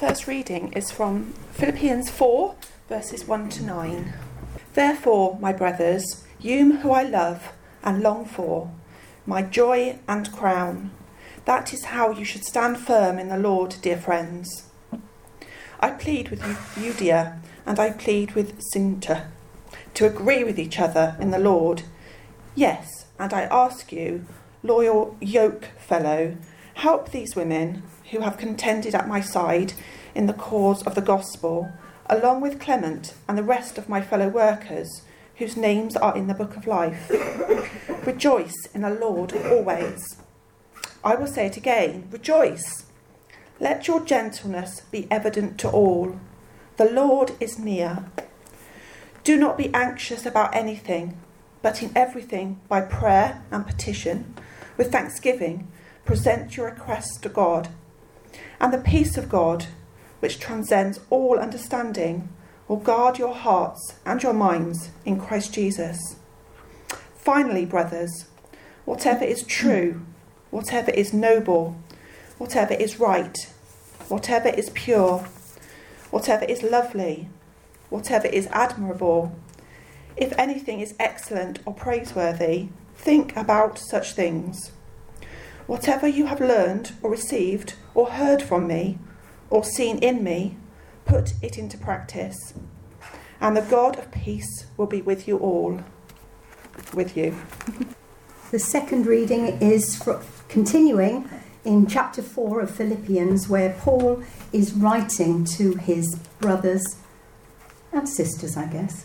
first reading is from Philippians 4, verses 1 to 9. Therefore, my brothers, you who I love and long for, my joy and crown, that is how you should stand firm in the Lord, dear friends. I plead with Euodia and I plead with Syntyche to agree with each other in the Lord. Yes, and I ask you, loyal yoke fellow, help these women who have contended at my side in the cause of the gospel, along with Clement and the rest of my fellow workers, whose names are in the book of life. Rejoice in the Lord always. I will say it again, rejoice. Let your gentleness be evident to all. The Lord is near. Do not be anxious about anything, but in everything, by prayer and petition, with thanksgiving, present your requests to God. And the peace of God, which transcends all understanding, will guard your hearts and your minds in Christ Jesus. Finally, brothers, whatever is true, whatever is noble, whatever is right, whatever is pure, whatever is lovely, whatever is admirable, if anything is excellent or praiseworthy, think about such things. Whatever you have learned or received or heard from me or seen in me, put it into practice. And the God of peace will be with you all. With you. The second reading is continuing in chapter 4 of Philippians, where Paul is writing to his brothers and sisters, I guess.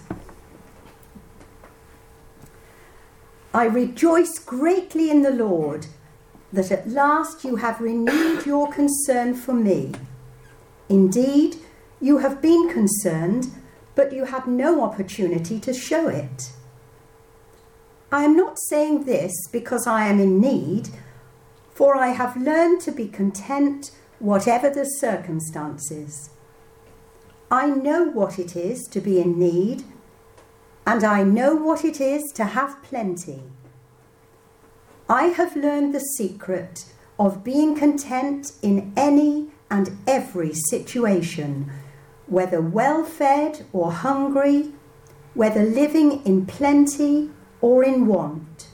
I rejoice greatly in the Lord that at last you have renewed your concern for me. Indeed, you have been concerned, but you had no opportunity to show it. I am not saying this because I am in need, for I have learned to be content whatever the circumstances. I know what it is to be in need, and I know what it is to have plenty. I have learned the secret of being content in any and every situation, whether well-fed or hungry, whether living in plenty or in want.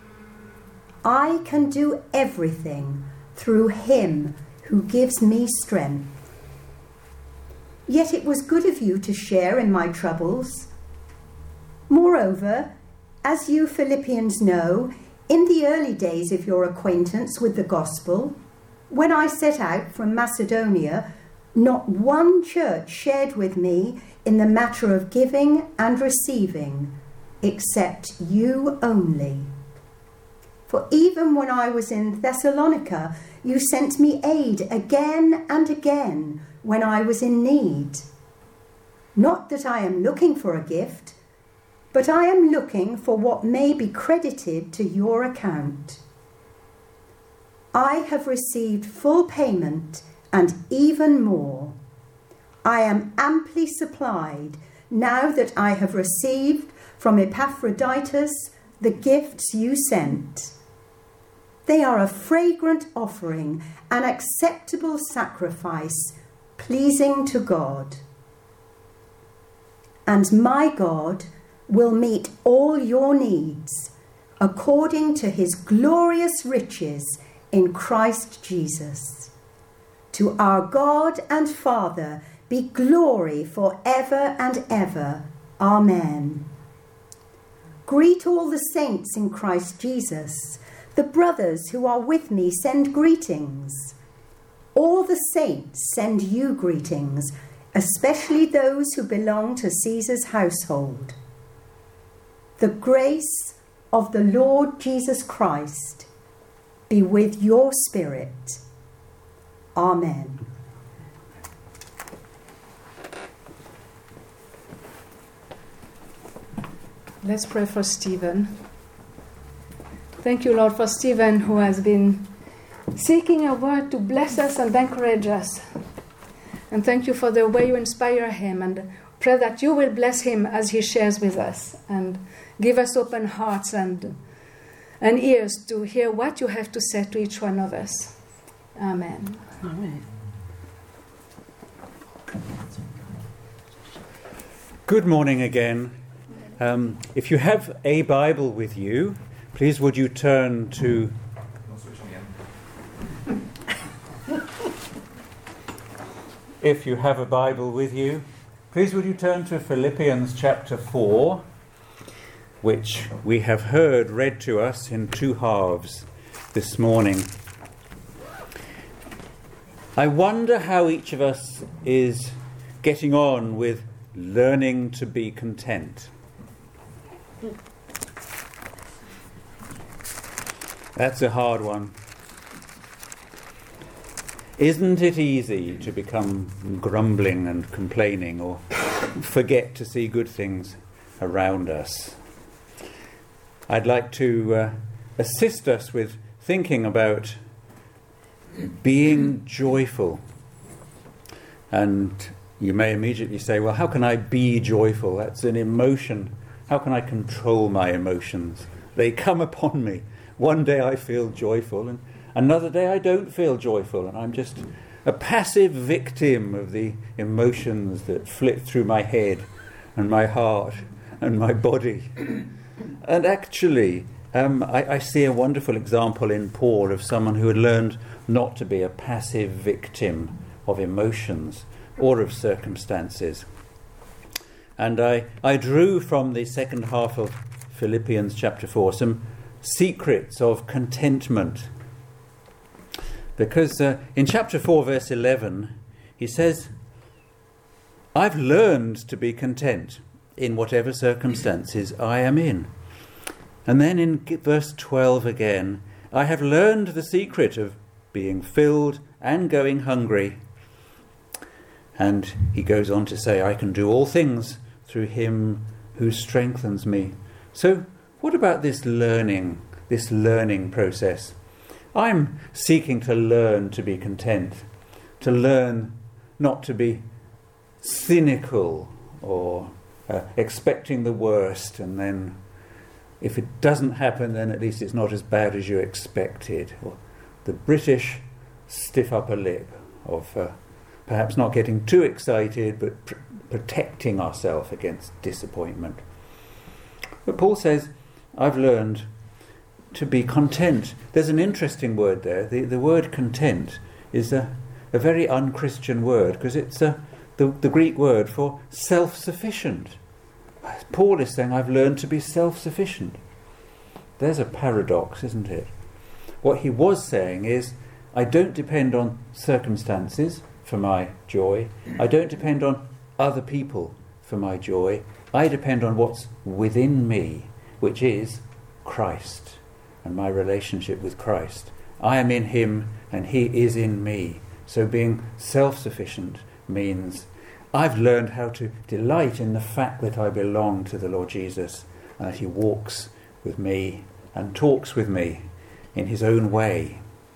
I can do everything through him who gives me strength. Yet it was good of you to share in my troubles. Moreover, as you Philippians know, in the early days of your acquaintance with the gospel, when I set out from Macedonia, not one church shared with me in the matter of giving and receiving, except you only. For even when I was in Thessalonica, you sent me aid again and again when I was in need. Not that I am looking for a gift, but I am looking for what may be credited to your account. I have received full payment and even more. I am amply supplied now that I have received from Epaphroditus the gifts you sent. They are a fragrant offering, an acceptable sacrifice, pleasing to God. And my God will meet all your needs according to his glorious riches in Christ Jesus. To our God and Father be glory forever and ever. Amen. Greet all the saints in Christ Jesus. The brothers who are with me send greetings. All the saints send you greetings, especially those who belong to Caesar's household. The grace of the Lord Jesus Christ be with your spirit. Amen. Let's pray for Stephen. Thank you, Lord, for Stephen, who has been seeking a word to bless us and encourage us. And thank you for the way you inspire him, and pray that you will bless him as he shares with us and give us open hearts and ears to hear what you have to say to each one of us. Amen. Amen. Good morning again. If you have a Bible with you, please would you turn to... If you have a Bible with you, please would you turn to Philippians chapter 4, which we have heard read to us in two halves this morning. I wonder how each of us is getting on with learning to be content. That's a hard one. Isn't it easy to become grumbling and complaining or forget to see good things around us? I'd like to assist us with thinking about being joyful. And you may immediately say, well, how can I be joyful? That's an emotion. How can I control my emotions? They come upon me. One day I feel joyful and another day I don't feel joyful, and I'm just a passive victim of the emotions that flit through my head and my heart and my body. And actually, I see a wonderful example in Paul of someone who had learned not to be a passive victim of emotions or of circumstances. And I drew from the second half of Philippians chapter 4 some secrets of contentment. Because in chapter 4 verse 11 he says, I've learned to be content in whatever circumstances I am in. And then in verse 12 again, I have learned the secret of being filled and going hungry. And he goes on to say, I can do all things through him who strengthens me. So what about this learning process? I'm seeking to learn to be content, to learn not to be cynical or expecting the worst, and then if it doesn't happen, then at least it's not as bad as you expected. Or the British stiff upper lip of perhaps not getting too excited, but protecting ourselves against disappointment. But Paul says, I've learned to be content. There's an interesting word there. The word content is a very un-Christian word, because it's the Greek word for self-sufficient. Paul is saying, I've learned to be self-sufficient. There's a paradox, isn't it? What he was saying is, I don't depend on circumstances for my joy. I don't depend on other people for my joy. I depend on what's within me, which is Christ and my relationship with Christ. I am in him and he is in me. So being self-sufficient means I've learned how to delight in the fact that I belong to the Lord Jesus and that he walks with me and talks with me in his own way.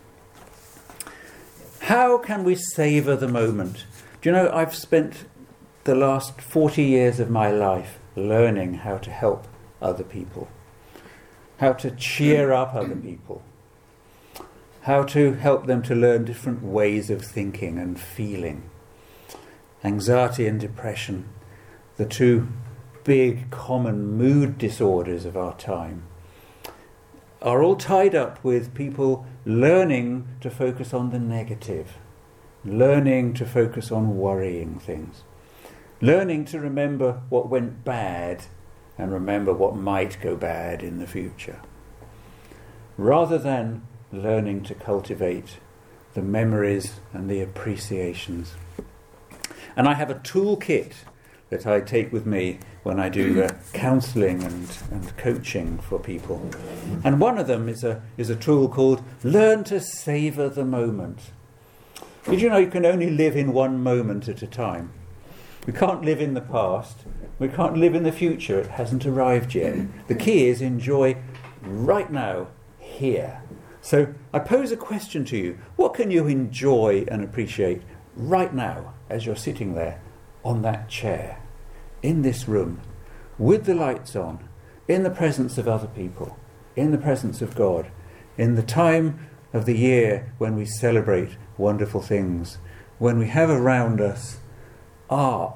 How can we savour the moment? Do you know, I've spent the last 40 years of my life learning how to help other people, how to cheer up other people, how to help them to learn different ways of thinking and feeling. Anxiety and depression, the two big common mood disorders of our time, are all tied up with people learning to focus on the negative, learning to focus on worrying things, learning to remember what went bad and remember what might go bad in the future, rather than learning to cultivate the memories and the appreciations. And I have a toolkit that I take with me when I do counselling and coaching for people. And one of them is a tool called Learn to Savour the Moment. Did you know you can only live in one moment at a time? We can't live in the past. We can't live in the future. It hasn't arrived yet. The key is enjoy right now, here. So I pose a question to you. What can you enjoy and appreciate right now as you're sitting there on that chair, in this room, with the lights on, in the presence of other people, in the presence of God, in the time of the year when we celebrate wonderful things, when we have around us art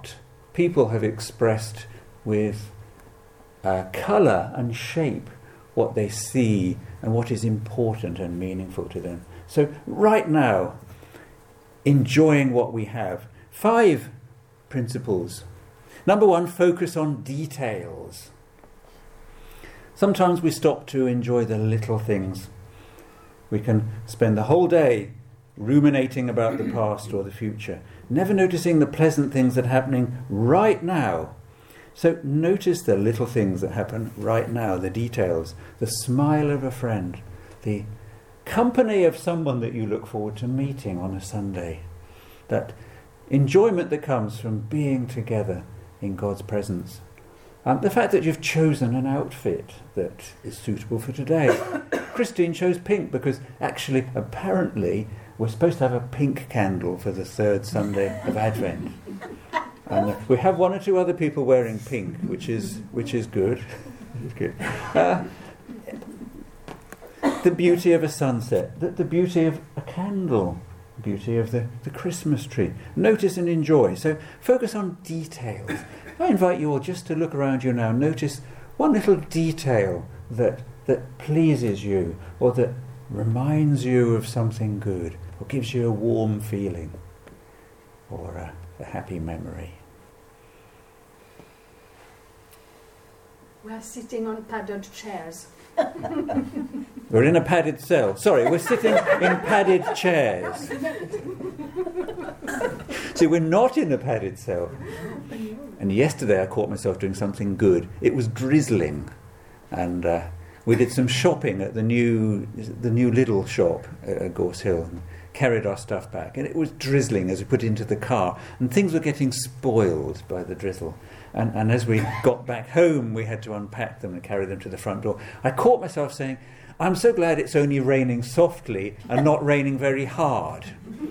people have expressed with colour and shape what they see and what is important and meaningful to them. So right now, enjoying what we have. 5 principles. Number 1, focus on details. Sometimes we stop to enjoy the little things. We can spend the whole day ruminating about the past or the future, never noticing the pleasant things that are happening right now. So notice the little things that happen right now, the details, the smile of a friend, the company of someone that you look forward to meeting on a Sunday, that enjoyment that comes from being together in God's presence. The fact that you've chosen an outfit that is suitable for today. Christine chose pink because actually, apparently, we're supposed to have a pink candle for the 3rd Sunday of Advent. And we have 1 or 2 other people wearing pink, which is good. The beauty of a sunset, the beauty of a candle, the beauty of the Christmas tree. Notice and enjoy. So focus on details. I invite you all just to look around you now. Notice one little detail that pleases you, or that reminds you of something good, or gives you a warm feeling, or a happy memory. We are sitting on padded chairs. We're in a padded cell. Sorry, we're sitting in padded chairs. See, we're not in a padded cell. And yesterday I caught myself doing something good. It was drizzling, and we did some shopping at the new Lidl shop at Gorse Hill, and carried our stuff back. And it was drizzling as we put it into the car, and things were getting spoiled by the drizzle. And as we got back home, we had to unpack them and carry them to the front door. I caught myself saying, I'm so glad it's only raining softly and not raining very hard.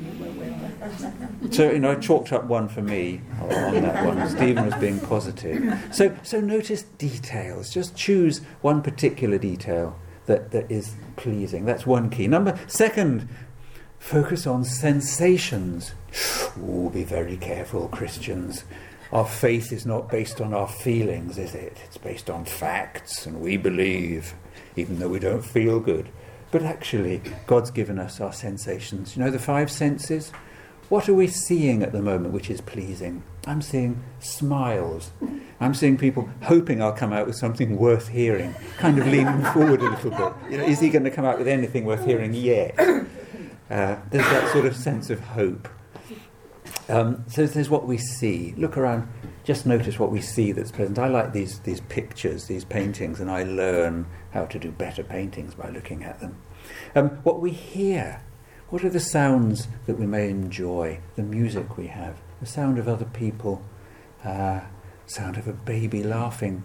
So, I chalked up 1 for me on that one. Stephen was being positive. So notice details. Just choose one particular detail that is pleasing. That's 1 key. 2, focus on sensations. Ooh, be very careful, Christians. Our faith is not based on our feelings, is it? It's based on facts, and we believe, even though we don't feel good. But actually, God's given us our sensations. The 5 senses? What are we seeing at the moment which is pleasing? I'm seeing smiles. I'm seeing people hoping I'll come out with something worth hearing, kind of leaning forward a little bit. Is he going to come out with anything worth hearing yet? There's that sort of sense of hope. So there's what we see. Look around, just notice what we see that's pleasant. I like these pictures, these paintings, and I learn how to do better paintings by looking at them. What we hear, what are the sounds that we may enjoy? The music we have, the sound of other people, sound of a baby laughing.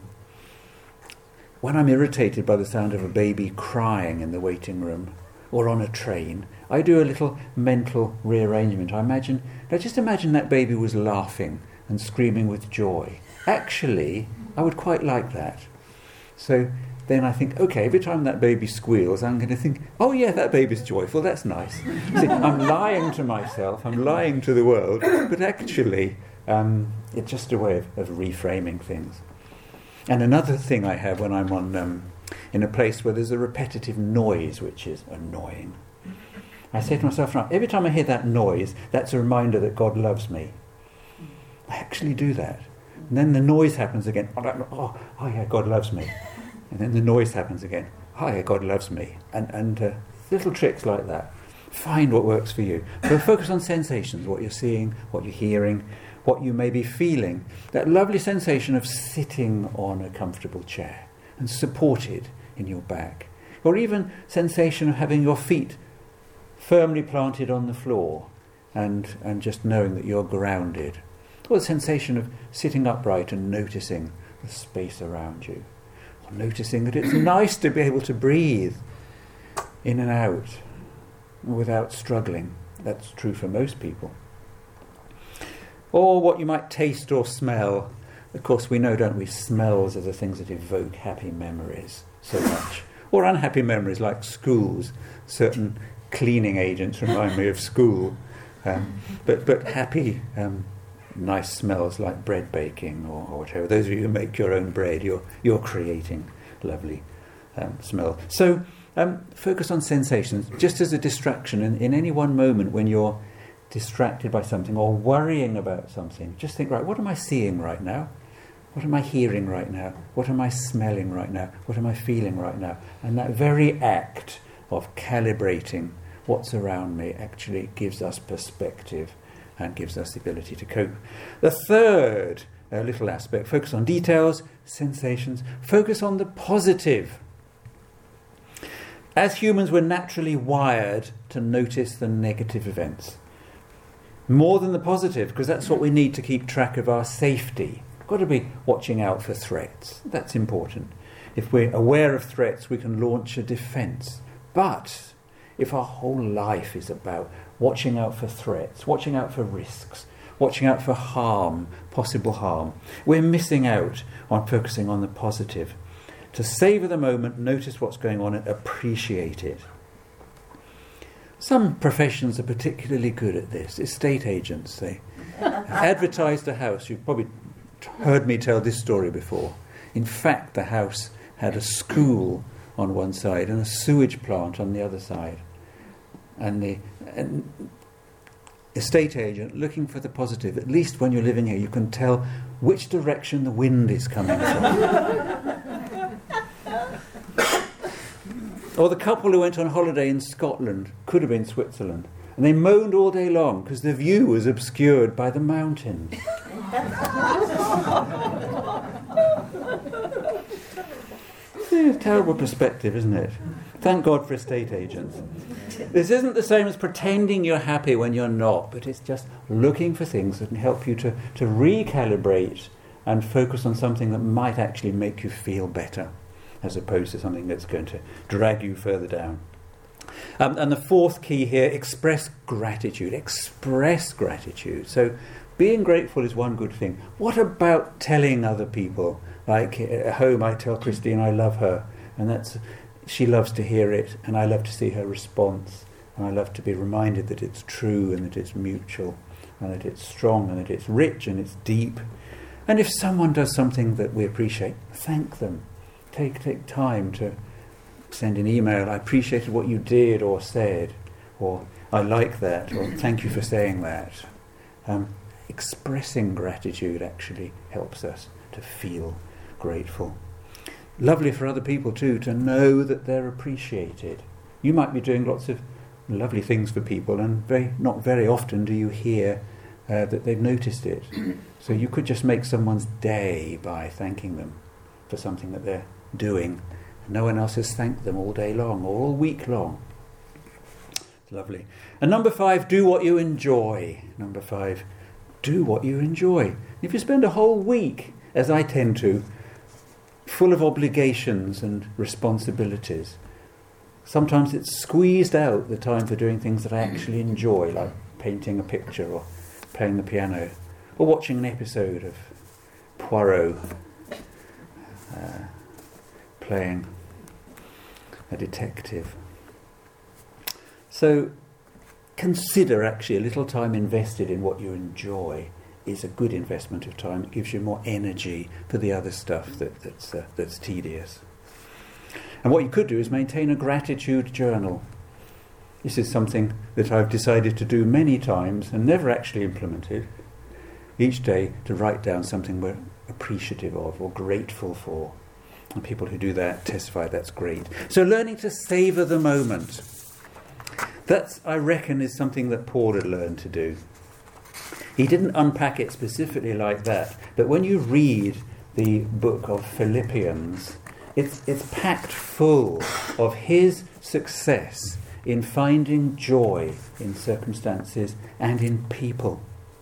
When I'm irritated by the sound of a baby crying in the waiting room or on a train, I do a little mental rearrangement. I just imagine that baby was laughing and screaming with joy. Actually, I would quite like that. So then I think, okay, every time that baby squeals, I'm going to think, oh yeah, that baby's joyful, that's nice. See, I'm lying to myself, I'm lying to the world, but actually it's just a way of reframing things. And another thing I have when I'm in a place where there's a repetitive noise, which is annoying, I say to myself, right, every time I hear that noise, that's a reminder that God loves me. I actually do that. And then the noise happens again. Oh yeah, God loves me. And then the noise happens again. Oh yeah, God loves me. And little tricks like that. Find what works for you. So focus on sensations, what you're seeing, what you're hearing, what you may be feeling. That lovely sensation of sitting on a comfortable chair and supported in your back. Or even sensation of having your feet firmly planted on the floor and just knowing that you're grounded. Or the sensation of sitting upright and noticing the space around you. Or noticing that it's nice to be able to breathe in and out without struggling. That's true for most people. Or what you might taste or smell. Of course, we know, don't we, smells are the things that evoke happy memories so much. Or unhappy memories like schools. Certain cleaning agents remind me of school. But happy nice smells like bread baking or whatever. Those of you who make your own bread, you're creating lovely smell. So focus on sensations, just as a distraction. In any one moment when you're distracted by something or worrying about something, just think, right, what am I seeing right now? What am I hearing right now? What am I smelling right now? What am I feeling right now? And that very act of calibrating what's around me actually gives us perspective and gives us the ability to cope. The third little aspect, focus on details, sensations, focus on the positive. As humans, we're naturally wired to notice the negative events more than the positive, because that's what we need to keep track of our safety. We've got to be watching out for threats. That's important. If we're aware of threats, we can launch a defence. But if our whole life is about watching out for threats, watching out for risks, watching out for harm, possible harm, we're missing out on focusing on the positive. To savour the moment, notice what's going on and appreciate it. Some professions are particularly good at this. Estate agents, they advertised a house. You've probably heard me tell this story before. In fact, the house had a school on one side and a sewage plant on the other side. And the estate agent, looking for the positive, at least when you're living here, you can tell which direction the wind is coming from. Or the couple who went on holiday in Scotland, could have been Switzerland, and they moaned all day long because the view was obscured by the mountains. Terrible perspective, isn't it? Thank God for estate agents. This isn't the same as pretending you're happy when you're not, but it's just looking for things that can help you to recalibrate and focus on something that might actually make you feel better, as opposed to something that's going to drag you further down. And the fourth key here, express gratitude. Express gratitude. So being grateful is one good thing. What about telling other people? Like at home, I tell Christine I love her, and she loves to hear it, and I love to see her response, and I love to be reminded that it's true and that it's mutual and that it's strong and that it's rich and it's deep. And if someone does something that we appreciate, thank them. Take time to send an email, I appreciated what you did or said, or I like that, or thank you for saying that. Expressing gratitude actually helps us to feel grateful. Lovely for other people too, to know that they're appreciated. You might be doing lots of lovely things for people, and not very often do you hear that they've noticed it. So you could just make someone's day by thanking them for something that they're doing. No one else has thanked them all day long or all week long. It's lovely. And number 5, do what you enjoy. Number 5, do what you enjoy. If you spend a whole week, as I tend to, full of obligations and responsibilities, sometimes it's squeezed out the time for doing things that I actually enjoy, like painting a picture or playing the piano or watching an episode of Poirot, playing a detective. So consider actually a little time invested in what you enjoy is a good investment of time. It gives you more energy for the other stuff that's tedious. And what you could do is maintain a gratitude journal. This is something that I've decided to do many times and never actually implemented. Each day to write down something we're appreciative of or grateful for. And people who do that testify that's great. So learning to savour the moment. That, I reckon, is something that Paul had learned to do. He didn't unpack it specifically like that, but when you read the book of Philippians, it's packed full of his success in finding joy in circumstances and in people.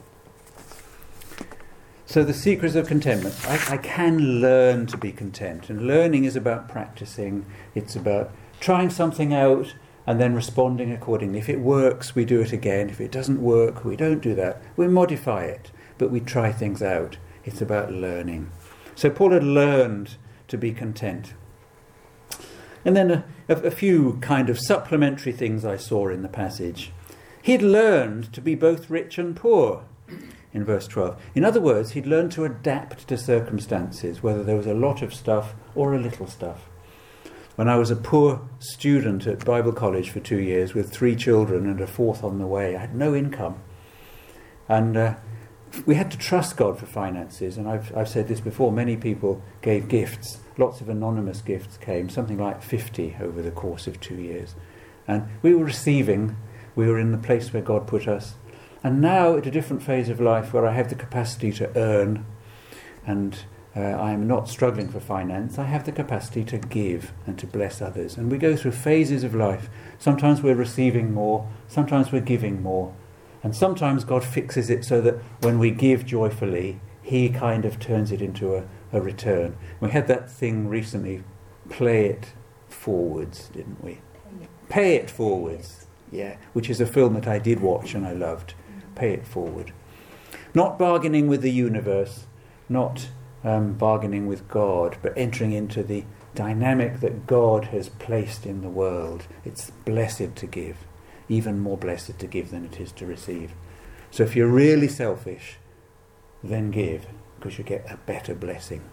So the secrets of contentment. I can learn to be content, and learning is about practicing. It's about trying something out and then responding accordingly. If it works, we do it again. If it doesn't work, we don't do that. We modify it, but we try things out. It's about learning. So Paul had learned to be content. And then a few kind of supplementary things I saw in the passage. He'd learned to be both rich and poor. in verse 12. In other words, he'd learned to adapt to circumstances, whether there was a lot of stuff or a little stuff. When I was a poor student at Bible College for 2 years with 3 children and a 4th on the way, I had no income. And we had to trust God for finances. And I've said this before, many people gave gifts. Lots of anonymous gifts came, something like 50 over the course of 2 years. And we were receiving, we were in the place where God put us. And now, at a different phase of life where I have the capacity to earn and I'm not struggling for finance, I have the capacity to give and to bless others. And we go through phases of life. Sometimes we're receiving more, sometimes we're giving more. And sometimes God fixes it so that when we give joyfully, he kind of turns it into a return. We had that thing recently, play it forwards, didn't we? Pay it forwards, yeah, which is a film that I did watch and I loved. Pay it forward. Not bargaining with the universe, not bargaining with God, but entering into the dynamic that God has placed in the world. It's blessed to give, even more blessed to give than it is to receive. So if you're really selfish, then give, because you get a better blessing.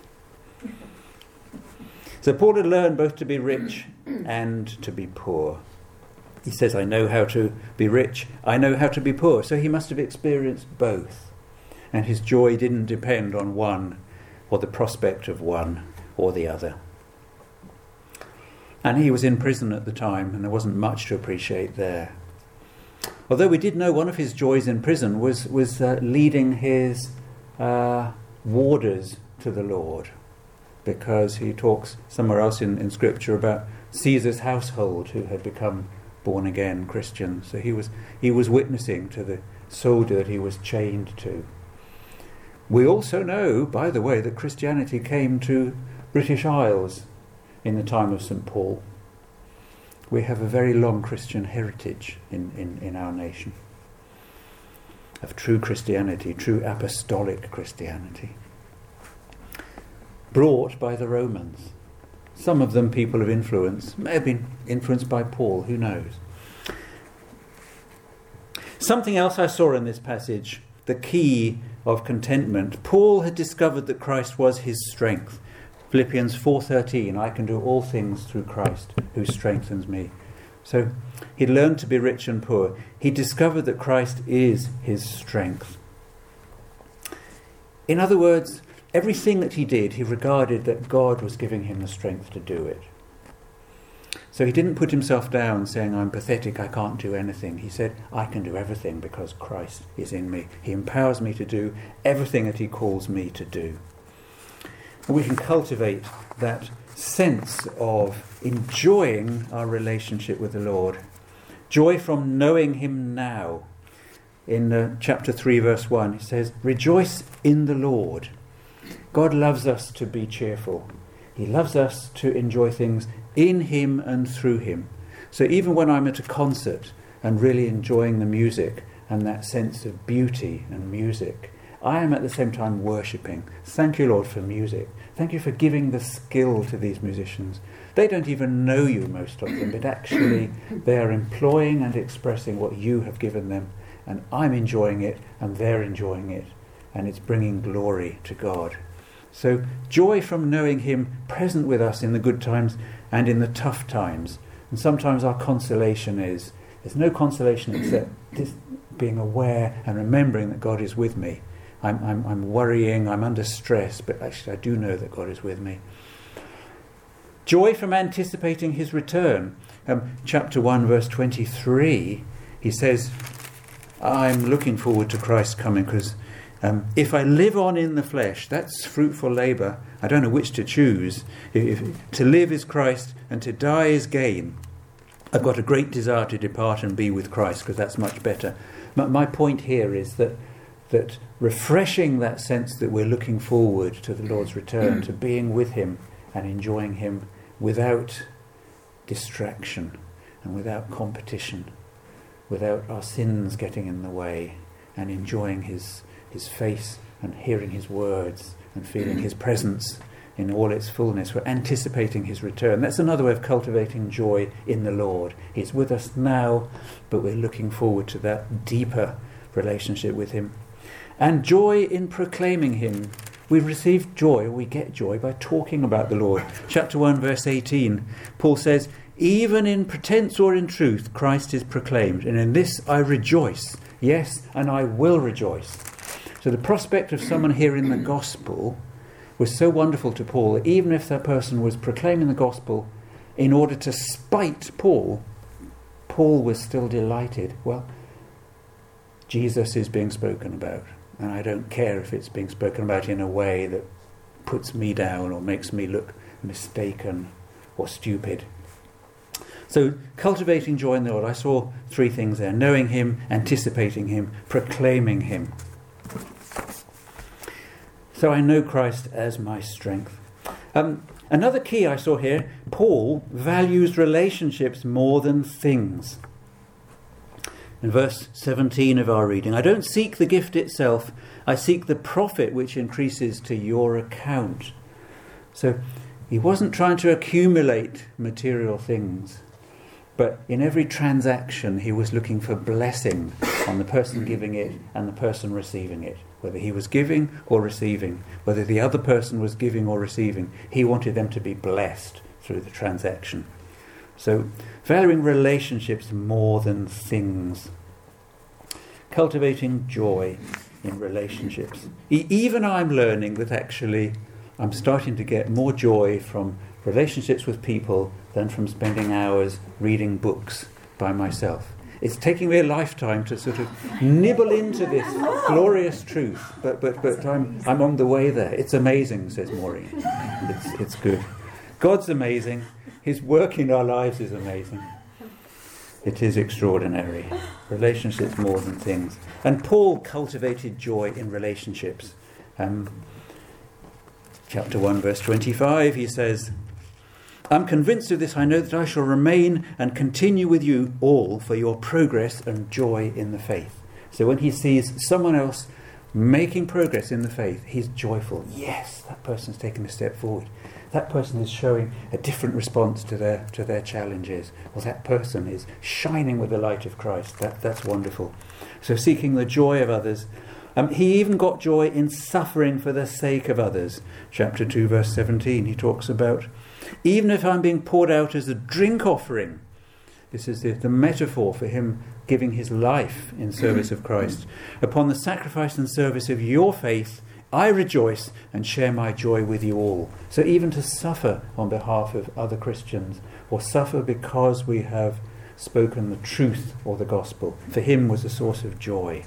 So Paul had learned both to be rich and to be poor. He says, I know how to be rich, I know how to be poor. So he must have experienced both. And his joy didn't depend on one or the prospect of one or the other. And he was in prison at the time, and there wasn't much to appreciate there. Although we did know one of his joys in prison was leading his warders to the Lord, because he talks somewhere else in Scripture about Caesar's household who had become born-again Christians. So he was witnessing to the soldier that he was chained to. We also know, by the way, that Christianity came to British Isles in the time of St. Paul. We have a very long Christian heritage in our nation of true Christianity, true apostolic Christianity, brought by the Romans. Some of them people of influence, may have been influenced by Paul, who knows. Something else I saw in this passage, the key of contentment. Paul had discovered that Christ was his strength. Philippians 4:13, I can do all things through Christ who strengthens me. So he learned to be rich and poor. He discovered that Christ is his strength. In other words, everything that he did, he regarded that God was giving him the strength to do it. So he didn't put himself down saying, I'm pathetic, I can't do anything. He said, I can do everything because Christ is in me. He empowers me to do everything that he calls me to do. And we can cultivate that sense of enjoying our relationship with the Lord. Joy from knowing him now. In chapter 3, verse 1, he says, rejoice in the Lord. God loves us to be cheerful. He loves us to enjoy things in him and through him. So even when I'm at a concert and really enjoying the music and that sense of beauty and music, I am at the same time worshipping. Thank you, Lord, for music. Thank you for giving the skill to these musicians. They don't even know you, most of them, but actually they are employing and expressing what you have given them. And I'm enjoying it, and they're enjoying it. And it's bringing glory to God. So joy from knowing him present with us in the good times and in the tough times. And sometimes our consolation is, there's no consolation except this, being aware and remembering that God is with me. I'm worrying, I'm under stress, but actually I do know that God is with me. Joy from anticipating his return. Chapter 1, verse 23, he says, I'm looking forward to Christ coming because if I live on in the flesh, that's fruitful labour. I don't know which to choose. If to live is Christ and to die is gain. I've got a great desire to depart and be with Christ because that's much better. My point here is that refreshing that sense that we're looking forward to the Lord's return, to being with him and enjoying him without distraction and without competition, without our sins getting in the way, and enjoying his face and hearing his words and feeling his presence in all its fullness. We're anticipating his return. That's another way of cultivating joy in the Lord. He's with us now, but we're looking forward to that deeper relationship with him. And joy in proclaiming him. We receive joy, we get joy by talking about the Lord. Chapter 1, verse 18, Paul says, even in pretense or in truth, Christ is proclaimed, and in this I rejoice. Yes, and I will rejoice. So the prospect of someone hearing the gospel was so wonderful to Paul that even if that person was proclaiming the gospel in order to spite Paul, Paul was still delighted. Well, Jesus is being spoken about, and I don't care if it's being spoken about in a way that puts me down or makes me look mistaken or stupid. So cultivating joy in the Lord, I saw three things there: knowing him, anticipating him, proclaiming him. So I know Christ as my strength. Another key I saw here, Paul values relationships more than things. In verse 17 of our reading, I don't seek the gift itself, I seek the profit which increases to your account. So he wasn't trying to accumulate material things, but in every transaction he was looking for blessing on the person giving it and the person receiving it. Whether he was giving or receiving, whether the other person was giving or receiving, he wanted them to be blessed through the transaction. So, valuing relationships more than things. Cultivating joy in relationships. Even I'm learning that actually I'm starting to get more joy from relationships with people than from spending hours reading books by myself. It's taking me a lifetime to sort of nibble into this glorious truth, but I'm on the way there. It's amazing, says Maureen. It's good. God's amazing. His work in our lives is amazing. It is extraordinary. Relationships more than things. And Paul cultivated joy in relationships. Chapter 1, verse 25, he says, I'm convinced of this, I know that I shall remain and continue with you all for your progress and joy in the faith. So when he sees someone else making progress in the faith, he's joyful. Yes, that person's taken a step forward. That person is showing a different response to their challenges. Or that person is shining with the light of Christ. That's wonderful. So seeking the joy of others. He even got joy in suffering for the sake of others. Chapter 2, verse 17, he talks about, even if I'm being poured out as a drink offering. This is the metaphor for him giving his life in service of Christ. Upon the sacrifice and service of your faith, I rejoice and share my joy with you all. So even to suffer on behalf of other Christians, or suffer because we have spoken the truth or the gospel, for him was a source of joy.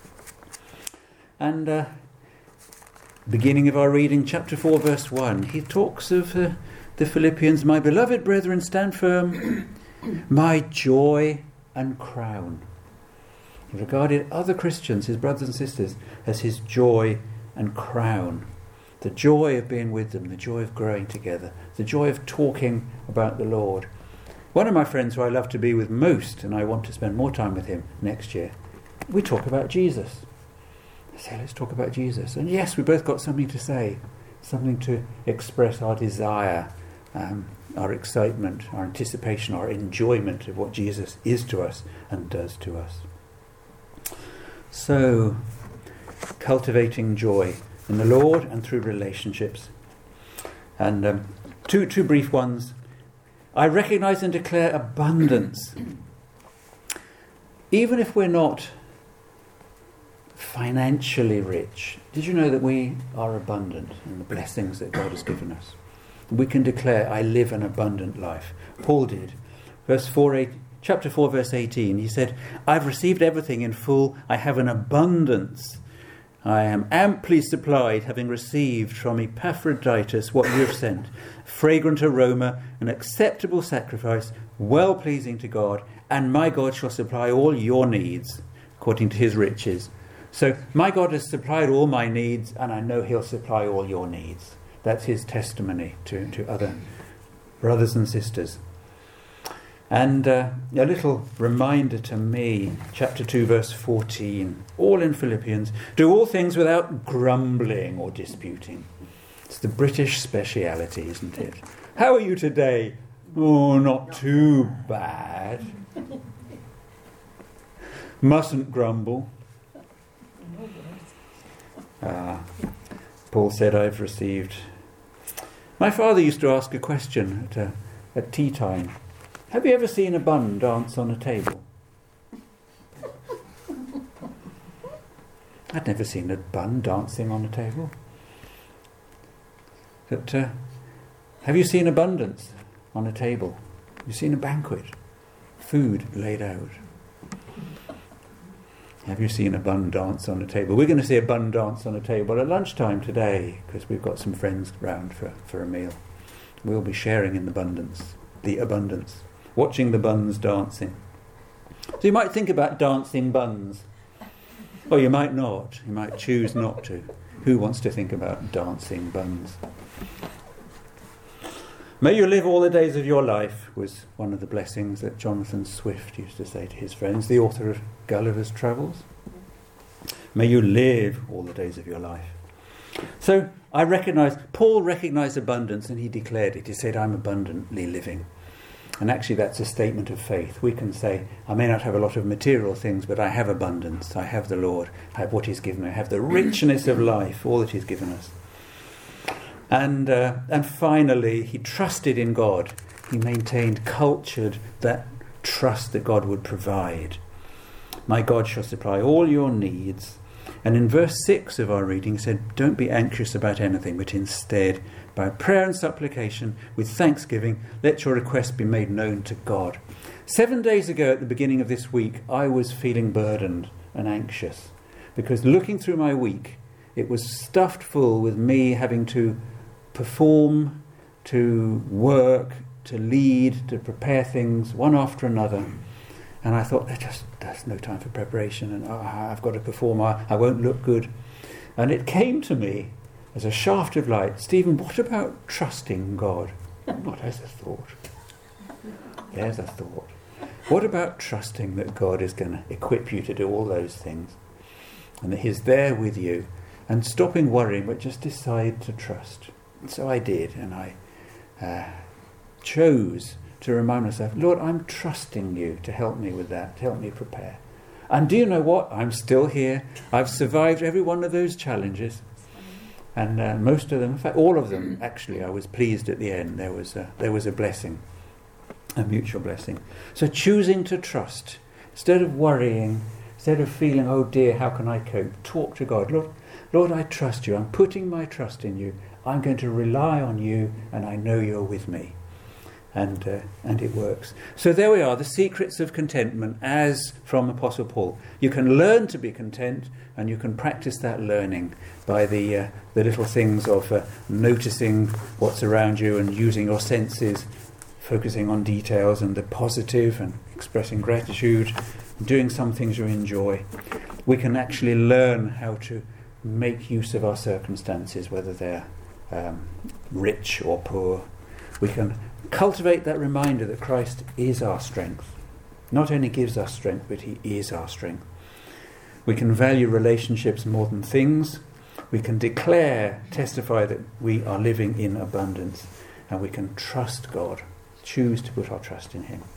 And beginning of our reading, chapter 4, verse 1, he talks of the Philippians, my beloved brethren, stand firm, my joy and crown. He regarded other Christians, his brothers and sisters, as his joy and crown. The joy of being with them, the joy of growing together, the joy of talking about the Lord. One of my friends who I love to be with most, and I want to spend more time with him next year, we talk about Jesus. I say, let's talk about Jesus. And yes, we both got something to say, something to express our desire, our excitement, our anticipation, our enjoyment of what Jesus is to us and does to us. So, cultivating joy in the Lord and through relationships. And two brief ones. I recognise and declare abundance. Even if we're not financially rich, did you know that we are abundant in the blessings that God has given us? We can declare, I live an abundant life. Paul did. Chapter 4, verse 18, he said, I've received everything in full. I have an abundance. I am amply supplied, having received from Epaphroditus what you have sent, fragrant aroma, an acceptable sacrifice, well-pleasing to God, and my God shall supply all your needs, according to his riches. So my God has supplied all my needs, and I know he'll supply all your needs. That's his testimony to other brothers and sisters. And a little reminder to me, chapter 2, verse 14, all in Philippians, do all things without grumbling or disputing. It's the British speciality, isn't it? How are you today? Oh, not too bad. Mustn't grumble. Paul said, I've received... My father used to ask a question at tea time. Have you ever seen a bun dance on a table? I'd never seen a bun dancing on a table. But have you seen abundance on a table? Have you seen a banquet? Food laid out. Have you seen a bun dance on a table? We're going to see a bun dance on a table at lunchtime today because we've got some friends round for a meal. We'll be sharing in the abundance, watching the buns dancing. So you might think about dancing buns. Or you might not. You might choose not to. Who wants to think about dancing buns? May you live all the days of your life was one of the blessings that Jonathan Swift used to say to his friends, the author of Gulliver's Travels. May you live all the days of your life. So Paul recognised abundance and he declared it. He said, I'm abundantly living. And actually that's a statement of faith. We can say, I may not have a lot of material things, but I have abundance. I have the Lord. I have what he's given me. I have the richness of life, all that he's given us. And finally, he trusted in God. He cultured that trust that God would provide. My God shall supply all your needs. And in verse 6 of our reading, he said, don't be anxious about anything, but instead, by prayer and supplication, with thanksgiving, let your requests be made known to God. 7 days ago, at the beginning of this week, I was feeling burdened and anxious, because looking through my week, it was stuffed full with me having to perform, to work, to lead, to prepare things one after another. And I thought, there's no time for preparation, and I've got to perform, I won't look good. And it came to me as a shaft of light, Stephen, what about trusting God? What as a thought? There's a thought. What about trusting that God is going to equip you to do all those things, and that he's there with you, and stopping worrying, but just decide to trust. So I did, and I chose to remind myself, Lord, I'm trusting you to help me with that, to help me prepare. And do you know what? I'm still here. I've survived every one of those challenges. And most of them, in fact, all of them, actually, I was pleased at the end. There was a blessing, a mutual blessing. So choosing to trust, instead of worrying, instead of feeling, oh dear, how can I cope? Talk to God. Lord, I trust you. I'm putting my trust in you. I'm going to rely on you, and I know you're with me. And it works. So there we are, the secrets of contentment as from Apostle Paul. You can learn to be content, and you can practice that learning by the little things of noticing what's around you and using your senses, focusing on details and the positive and expressing gratitude, doing some things you enjoy. We can actually learn how to make use of our circumstances, whether they're rich or poor. We can cultivate that reminder that Christ is our strength. Not only gives us strength, but he is our strength. We can value relationships more than things. We can testify that we are living in abundance, and we can trust God, choose to put our trust in him.